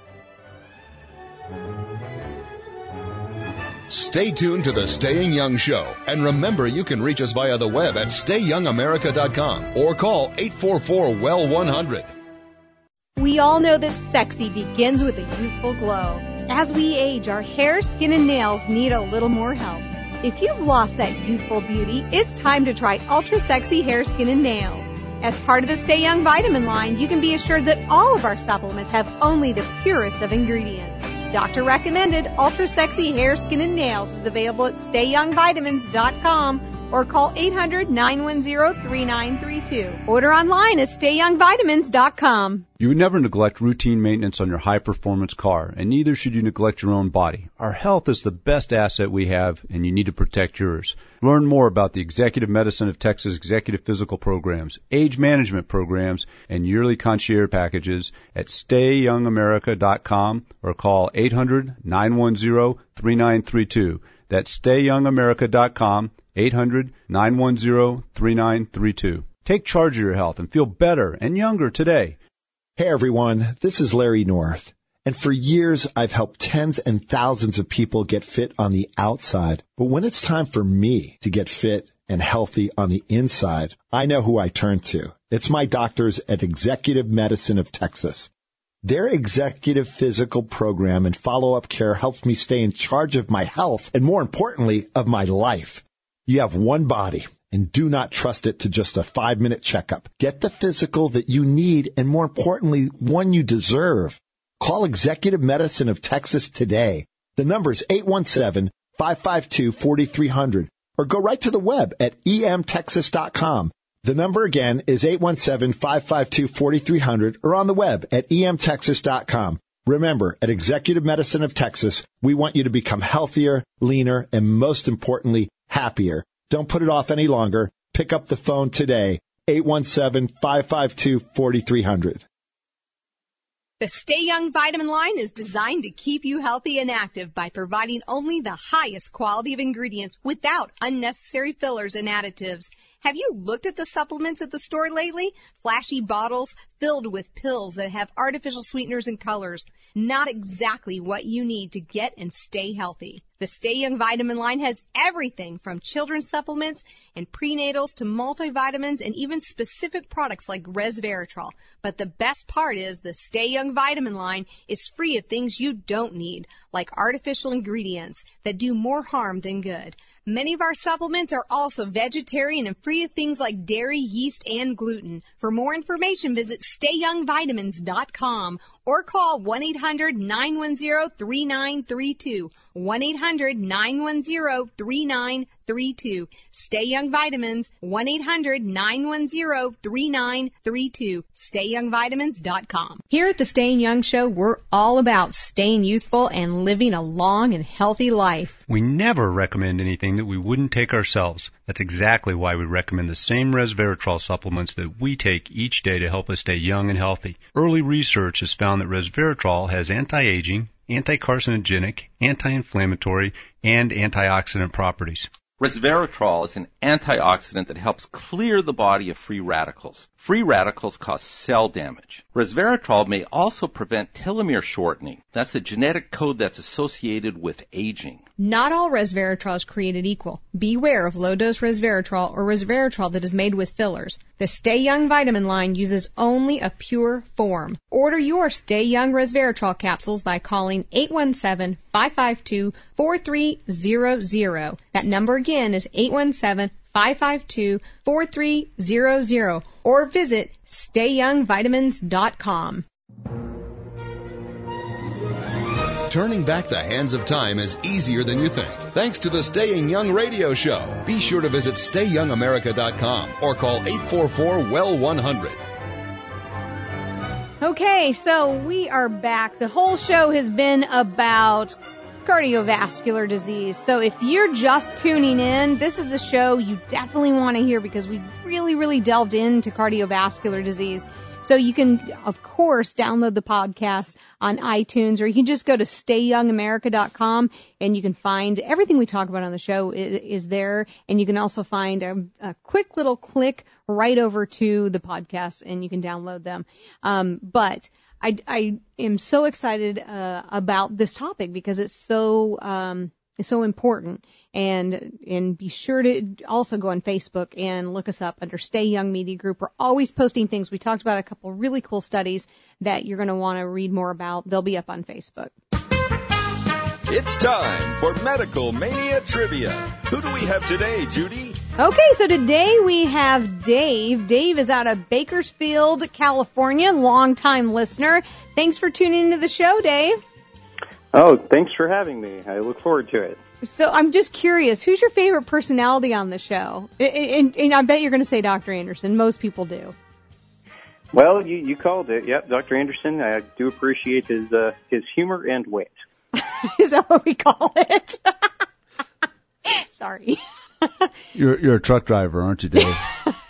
A: Stay tuned to the Staying Young Show. And remember, you can reach us via the web at stay young america dot com or call eight four four, W E L one hundred.
B: We all know that sexy begins with a youthful glow. As we age, our hair, skin, and nails need a little more help. If you've lost that youthful beauty, it's time to try Ultra Sexy Hair, Skin, and Nails. As part of the Stay Young vitamin line, you can be assured that all of our supplements have only the purest of ingredients. Doctor recommended Ultra Sexy Hair, Skin, and Nails is available at stay young vitamins dot com or call eight hundred, nine one zero, three nine three two. Order online at stay young vitamins dot com.
D: You would never neglect routine maintenance on your high-performance car, and neither should you neglect your own body. Our health is the best asset we have, and you need to protect yours. Learn more about the Executive Medicine of Texas Executive Physical Programs, age management programs, and yearly concierge packages at stay young america dot com or call eight hundred, nine one zero, three nine three two. That's stay young america dot com, eight hundred, nine one zero, three nine three two. Take charge of your health and feel better and younger today.
E: Hey everyone, this is Larry North. And for years, I've helped tens and thousands of people get fit on the outside. But when it's time for me to get fit and healthy on the inside, I know who I turn to. It's my doctors at Executive Medicine of Texas. Their executive physical program and follow-up care helps me stay in charge of my health and, more importantly, of my life. You have one body, and do not trust it to just a five-minute checkup. Get the physical that you need and, more importantly, one you deserve. Call Executive Medicine of Texas today. The number is eight one seven, five five two, four three zero zero or go right to the web at e m texas dot com. The number again is eight one seven, five five two, four three zero zero or on the web at e m texas dot com. Remember, at Executive Medicine of Texas, we want you to become healthier, leaner, and most importantly, happier. Don't put it off any longer. Pick up the phone today, eight one seven, five five two, four three zero zero.
H: The Stay Young vitamin line is designed to keep you healthy and active by providing only the highest quality of ingredients without unnecessary fillers and additives. Have you looked at the supplements at the store lately? Flashy bottles filled with pills that have artificial sweeteners and colors. Not exactly what you need to get and stay healthy. The Stay Young vitamin line has everything from children's supplements and prenatals to multivitamins and even specific products like resveratrol. But the best part is the Stay Young vitamin line is free of things you don't need, like artificial ingredients that do more harm than good. Many of our supplements are also vegetarian and free of things like dairy, yeast, and gluten. For more information, visit stay young vitamins dot com or call one eight hundred, nine one zero, three nine three two. one eight hundred, nine one zero, three nine three two. Stay Young Vitamins, one eight hundred, nine one zero, three nine three two. stay young vitamins dot com. Here at the Staying Young Show, we're all about staying youthful and living a long and healthy life.
G: We never recommend anything that we wouldn't take ourselves. That's exactly why we recommend the same resveratrol supplements that we take each day to help us stay young and healthy. Early research has found that resveratrol has anti-aging, anti-carcinogenic, anti-inflammatory, and antioxidant properties.
C: Resveratrol is an antioxidant that helps clear the body of free radicals. Free radicals cause cell damage. Resveratrol may also prevent telomere shortening. That's a genetic code that's associated with aging.
H: Not all resveratrol is created equal. Beware of low-dose resveratrol or resveratrol that is made with fillers. The Stay Young vitamin line uses only a pure form. Order your Stay Young resveratrol capsules by calling eight one seven, five five two, four three zero zero. That number again is eight one seven, five five two, four three zero zero or visit stay young vitamins dot com.
A: Turning back the hands of time is easier than you think. Thanks to the Staying Young radio show. Be sure to visit stay young america dot com or call eight four four, W E L one hundred.
B: Okay, so we are back. The whole show has been about cardiovascular disease. So if you're just tuning in, this is the show you definitely want to hear because we really, really delved into cardiovascular disease. So you can, of course, download the podcast on iTunes, or you can just go to stay young america dot com and you can find everything we talk about on the show is, is there. And you can also find a, a quick little click right over to the podcast and you can download them. Um, but I, I am so excited uh, about this topic because it's so um, it's so important. And and be sure to also go on Facebook and look us up under Stay Young Media Group. We're always posting things. We talked about a couple really cool studies that you're going to want to read more about. They'll be up on Facebook.
I: It's time for Medical Mania Trivia. Who do we have today, Judy?
B: Okay, so today we have Dave. Dave is out of Bakersfield, California, longtime listener. Thanks for tuning into the show, Dave.
J: Oh, thanks for having me. I look forward to it.
B: So I'm just curious, who's your favorite personality on the show? And, and, and I bet you're going to say Doctor Anderson. Most people do.
J: Well, you, you called it. Yep, Doctor Anderson. I do appreciate his uh, his humor and wit.
B: Is that what we call it? Sorry.
D: You're you're a truck driver, aren't you, Dave?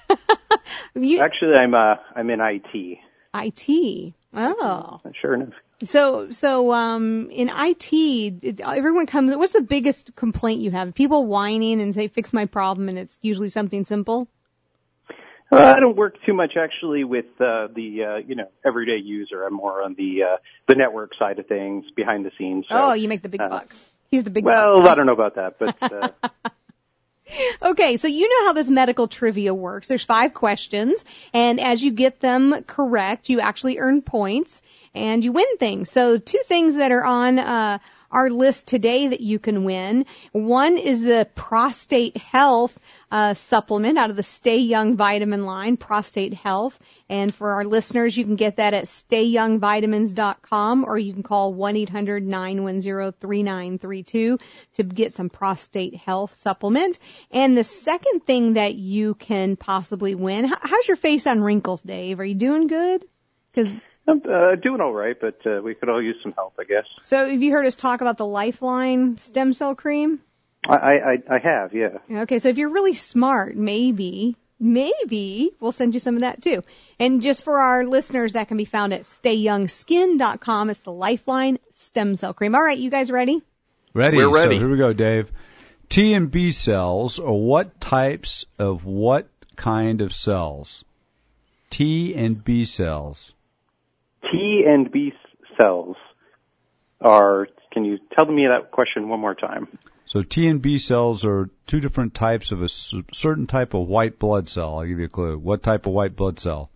J: you, Actually, I'm uh, I'm in I T.
B: I T. Oh.
J: Sure enough.
B: So, so, um, in I T, everyone comes, what's the biggest complaint you have? People whining and say, fix my problem, and it's usually something simple?
J: Uh, I don't work too much actually with, uh, the, uh, you know, everyday user. I'm more on the, uh, the network side of things, behind the scenes. So,
B: oh, you make the big uh, bucks. He's the big
J: well,
B: bucks.
J: I don't know about that, but, uh.
B: Okay, so you know how this medical trivia works. There's five questions, and as you get them correct, you actually earn points. and you win things. So two things that are on uh, our list today that you can win. One is the Prostate Health uh, supplement out of the Stay Young vitamin line, Prostate Health. And for our listeners, you can get that at stay young vitamins dot com, or you can call one eight hundred nine one zero three nine three two to get some Prostate Health supplement. And the second thing that you can possibly win, how's your face on wrinkles, Dave? Are you doing good? 'Cause
J: I'm uh, doing all right, but uh, we could all use some help, I guess.
B: So have you heard us talk about the Lifeline stem cell cream?
J: I, I, I have, yeah.
B: Okay, so if you're really smart, maybe, maybe we'll send you some of that too. And just for our listeners, that can be found at stay young skin dot com. It's the Lifeline stem cell cream. All right, you guys ready?
D: Ready.
C: We're ready.
D: So here we go, Dave. T and B cells are what types of what kind of cells? T and B cells.
J: T and B cells are, can you tell me that question one more time?
D: So T and B cells are two different types of a certain type of white blood cell. I'll give you a clue. What type of white blood cell?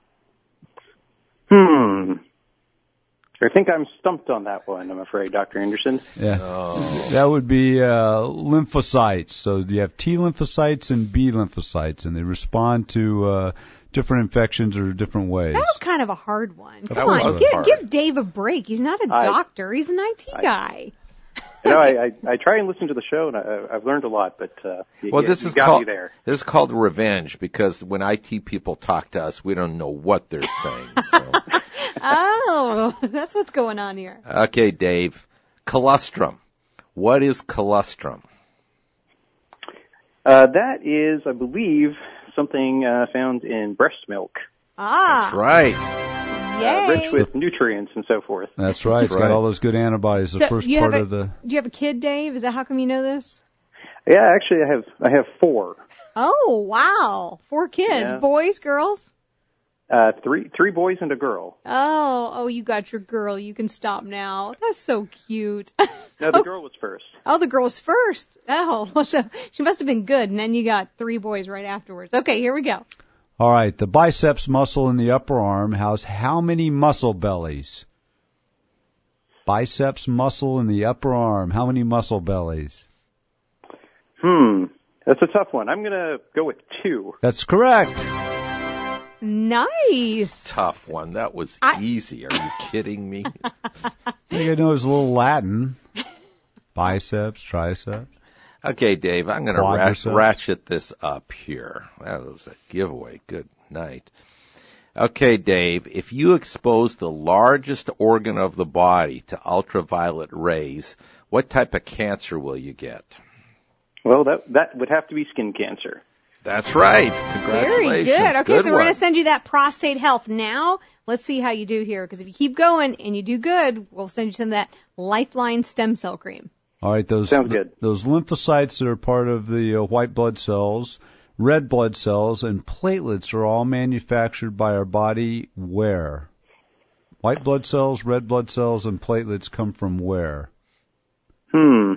J: Hmm. I think I'm stumped on that one, I'm afraid, Doctor Anderson.
D: Yeah. Oh. That would be uh, lymphocytes. So you have T lymphocytes and B lymphocytes, and they respond to uh, different infections or different ways.
B: That was kind of a hard one. Come
C: That
B: on,
C: was
B: give,
C: hard.
B: give Dave a break. He's not a
J: I-
B: doctor. He's an I T
J: I-
B: guy.
J: You know, I, I, I try and listen to the show, and I, I've learned a lot, but uh, you,
C: Well,
J: you,
C: this
J: you
C: is
J: got
C: called
J: me there.
C: this is called revenge, because when I T people talk to us, we don't know what they're saying. So.
B: Oh, that's what's going on here.
C: Okay, Dave. Colostrum. What is colostrum?
J: Uh, that is, I believe, something uh, found in breast milk,
B: Ah,
C: That's right.
J: uh,
B: yay.
J: rich with nutrients and so forth.
D: That's right. It's
C: Right.
D: got all those good antibodies. The
B: So
D: first
B: you have
D: part
B: a-
D: of the.
B: Do you have a kid, Dave? Is that how come you know this?
J: Yeah, actually, I have I have four,
B: Oh, wow. Four kids.
J: Yeah.
B: Boys, girls?
J: uh, three three boys and a girl.
B: Oh, oh, you got your girl. You can stop now. That's so cute.
J: No, the
B: oh,
J: girl was first.
B: oh, the girl was first. Oh, well, so she must have been good. And then you got three boys right afterwards. Okay, here we go.
D: All right. The biceps muscle in the upper arm has how many muscle bellies? Biceps muscle in the upper arm. How many muscle bellies?
J: Hmm, that's a tough one. I'm gonna go with two.
D: That's correct.
B: Nice.
C: Tough one. That was
B: I-
C: easy. Are you kidding me?
D: I think I know it's a little Latin. Biceps, triceps.
C: Okay, Dave, I'm going to rat-
D: Quadriceps.
C: ratchet this up here. That was a giveaway. Good night. Okay, Dave, if you expose the largest organ of the body to ultraviolet rays, what type of cancer will you get?
J: Well, that that would have to be skin cancer.
C: That's right.
B: Very
C: Congratulations.
B: good. Okay, so we're
C: one.
B: going to send you that Prostate Health now. Let's see how you do here, because if you keep going and you do good, we'll send you some of that Lifeline stem cell cream.
D: All right, those
J: Sounds good.
D: those lymphocytes that are part of the uh, white blood cells, red blood cells, and platelets are all manufactured by our body where? White blood cells, red blood cells, and platelets come from where?
J: Hmm.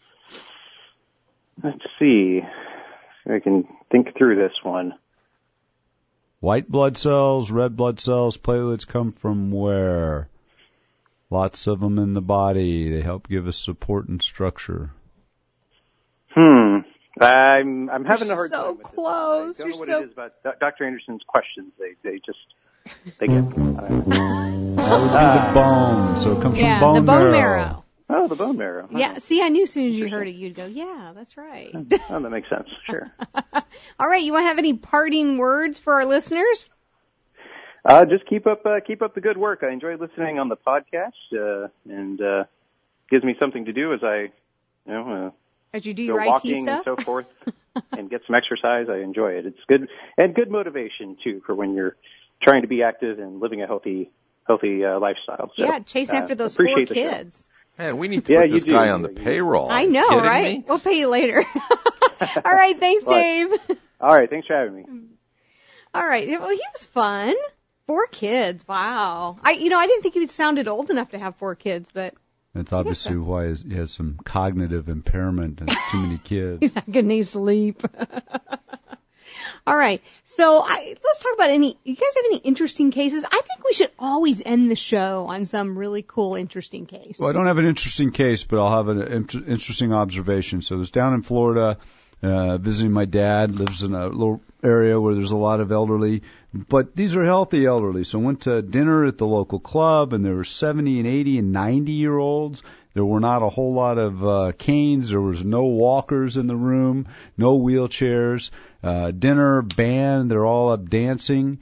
J: Let's see. I can think through this one.
D: White blood cells, red blood cells, platelets come from where? Lots of them in the body. They help give us support and structure.
J: Hmm. I'm I'm having
B: You're
J: a hard
B: so
J: time with
B: close.
J: this. I don't
B: You're
J: know what
B: so-
J: it is about Do- Doctor Anderson's questions. They they just they get.
D: That would be the bone. So it comes
B: Yeah,
D: from bone
B: the bone
D: marrow.
B: marrow.
J: Oh, the bone marrow. Oh.
B: Yeah, see, I knew as soon as you heard it, you'd go, yeah, that's right.
J: Oh, that makes sense. Sure.
B: All right, you want to have any parting words for our listeners?
J: Uh, just keep up uh, keep up the good work. I enjoy listening on the podcast, uh, and uh, gives me something to do as I, you know, uh,
B: As you do
J: go
B: your I T
J: walking
B: stuff?
J: and so forth, and get some exercise. I enjoy it. It's good and good motivation too for when you're trying to be active and living a healthy healthy uh, lifestyle. So,
B: Yeah, chasing
J: uh,
B: after those four
J: appreciate the show.
B: kids.
C: Man, we need to
J: Yeah,
C: put
J: you
C: this
J: do.
C: guy on the
J: You-
C: payroll.
B: I
C: Are you
B: know,
C: kidding
B: right?
C: me?
B: We'll pay you later. All right, thanks,
J: Well,
B: Dave.
J: All right, thanks for having me.
B: All right, well, he was fun. Four kids, wow. I, you know, I didn't think he sounded old enough to have four kids, but
D: That's obviously why he has some cognitive impairment and too many kids.
B: he's not getting any sleep. All right. So I, let's talk about any, you guys have any interesting cases? I think we should always end the show on some really cool, interesting case.
D: Well, I don't have an interesting case, but I'll have an inter- interesting observation. So it was down in Florida, uh, visiting my dad, lives in a little area where there's a lot of elderly, but these are healthy elderly. So I went to dinner at the local club, and there were seventy and eighty and ninety year olds. There were not a whole lot of uh, canes. There was no walkers in the room, no wheelchairs. Uh, dinner, band, they're all up dancing,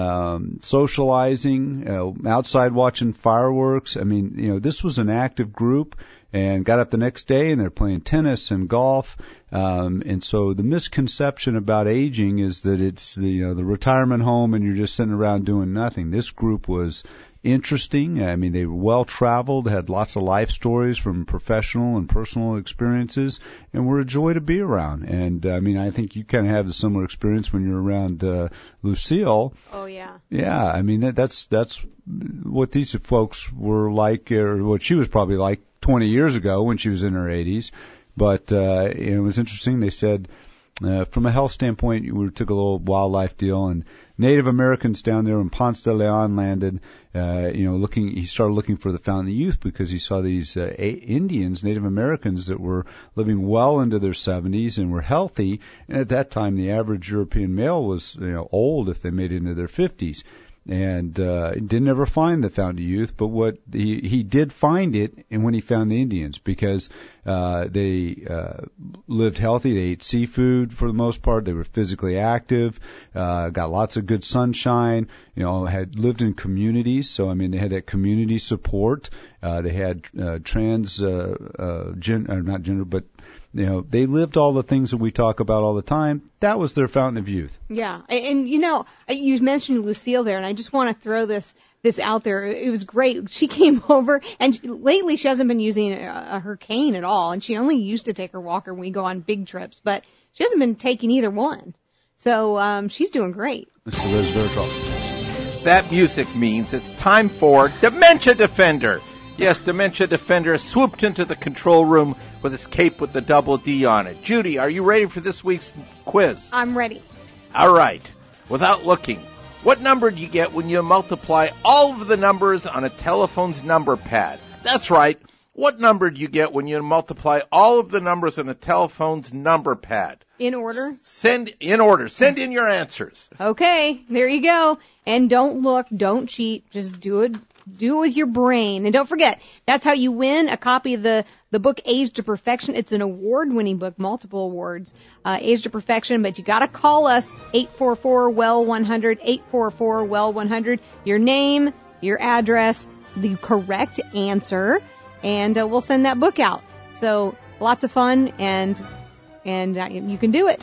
D: um, socializing, uh, outside watching fireworks. I mean, you know, this was an active group, and got up the next day and they're playing tennis and golf. Um, and so the misconception about aging is that it's the, you know, the retirement home and you're just sitting around doing nothing. This group was interesting. I mean, they were well traveled, had lots of life stories from professional and personal experiences, and were a joy to be around. And uh, I mean, I think you kind of have a similar experience when you're around uh, Lucille.
B: Oh yeah.
D: Yeah, I mean that, that's that's what these folks were like, or what she was probably like twenty years ago when she was in her eighties. But uh, it was interesting. They said, uh, from a health standpoint, we took a little wildlife deal, and Native Americans down there when Ponce de Leon landed, uh, you know, looking, he started looking for the Fountain of Youth because he saw these uh, a- Indians, Native Americans, that were living well into their seventies and were healthy. And at that time, the average European male was, you know, old if they made it into their fifties. And uh, didn't ever find the Fountain of Youth, but what he he did find it, and when he found the Indians, because uh, they uh, lived healthy, they ate seafood for the most part, they were physically active, uh, got lots of good sunshine, you know, had lived in communities, so I mean they had that community support, uh, they had uh, trans, uh, uh, gen, or not gender, but you know, they lived all the things that we talk about all the time. That was their Fountain of Youth.
B: Yeah, and, and you know, you mentioned Lucille there, and I just want to throw this this out there. It was great. She came over, and she, lately she hasn't been using a, a, her cane at all, and she only used to take her walker when we go on big trips, but she hasn't been taking either one. So um, she's doing great.
D: Mister Resveratrol.
C: That music means it's time for Dementia Defender. Yes, Dementia Defender swooped into the control room with his cape with the double D on it. Judy, are you ready for this week's quiz?
B: I'm ready.
C: All right. Without looking, what number do you get when you multiply all of the numbers on a telephone's number pad? That's right. What number do you get when you multiply all of the numbers on a telephone's number pad?
B: In order?
C: Send in order. Send in your answers.
B: Okay, there you go. And don't look, don't cheat. Just do it. Do it with your brain. And don't forget, that's how you win a copy of the, the book Age to Perfection. It's an award-winning book, multiple awards, uh, Age to Perfection. But you got to call us, eight four four, W E L one hundred, eight four four, W E L one hundred, your name, your address, the correct answer, and uh, we'll send that book out. So lots of fun, and and uh, you can do it.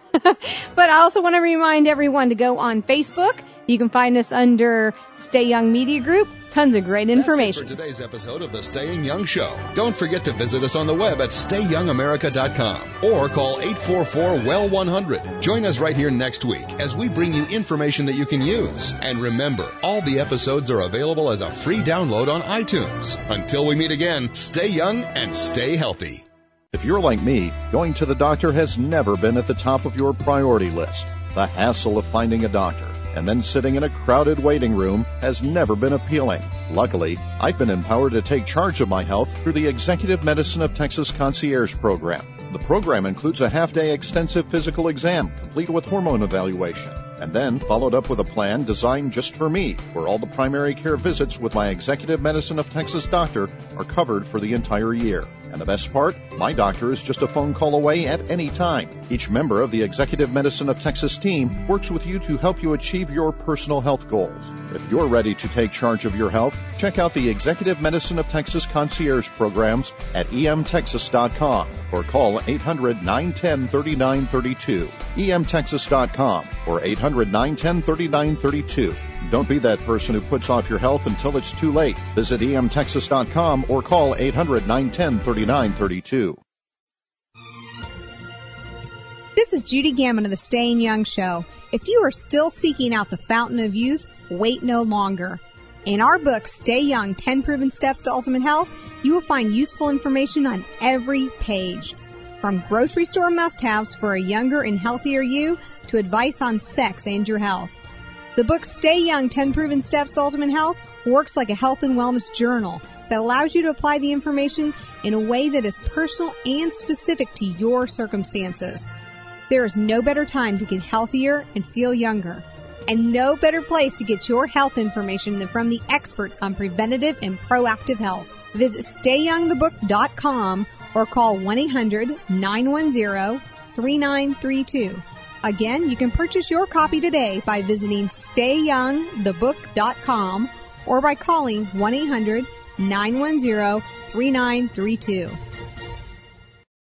B: But I also want to remind everyone to go on Facebook. You can find us under Stay Young Media Group. Tons of great information.
A: That's it for today's episode of the Staying Young Show. Don't forget to visit us on the web at stay young america dot com or call eight four four, W E L one hundred. Join us right here next week as we bring you information that you can use. And remember, all the episodes are available as a free download on iTunes. Until we meet again, stay young and stay healthy.
F: If you're like me, going to the doctor has never been at the top of your priority list. The hassle of finding a doctor and then sitting in a crowded waiting room has never been appealing. Luckily, I've been empowered to take charge of my health through the Executive Medicine of Texas Concierge Program. The program includes a half-day extensive physical exam, complete with hormone evaluation, and then followed up with a plan designed just for me, where all the primary care visits with my Executive Medicine of Texas doctor are covered for the entire year. And the best part, my doctor is just a phone call away at any time. Each member of the Executive Medicine of Texas team works with you to help you achieve your personal health goals. If you're ready to take charge of your health, check out the Executive Medicine of Texas Concierge programs at e m texas dot com or call eight hundred, nine one zero, three nine three two, e m texas dot com or eight hundred, nine one zero, three nine three two. Don't be that person who puts off your health until it's too late. Visit e m texas dot com or call eight hundred, nine one zero, three nine three two.
H: This is Judy Gammon of the Staying Young Show. If you are still seeking out the fountain of youth, wait no longer. In our book, Stay Young, ten Proven Steps to Ultimate Health, you will find useful information on every page. From grocery store must-haves for a younger and healthier you to advice on sex and your health. The book Stay Young, ten Proven Steps to Ultimate Health works like a health and wellness journal that allows you to apply the information in a way that is personal and specific to your circumstances. There is no better time to get healthier and feel younger, and no better place to get your health information than from the experts on preventative and proactive health. Visit stay young the book dot com or call one eight hundred nine one zero three nine three two. Again, you can purchase your copy today by visiting stay young the book dot com or by calling one eight hundred nine one zero three nine three two.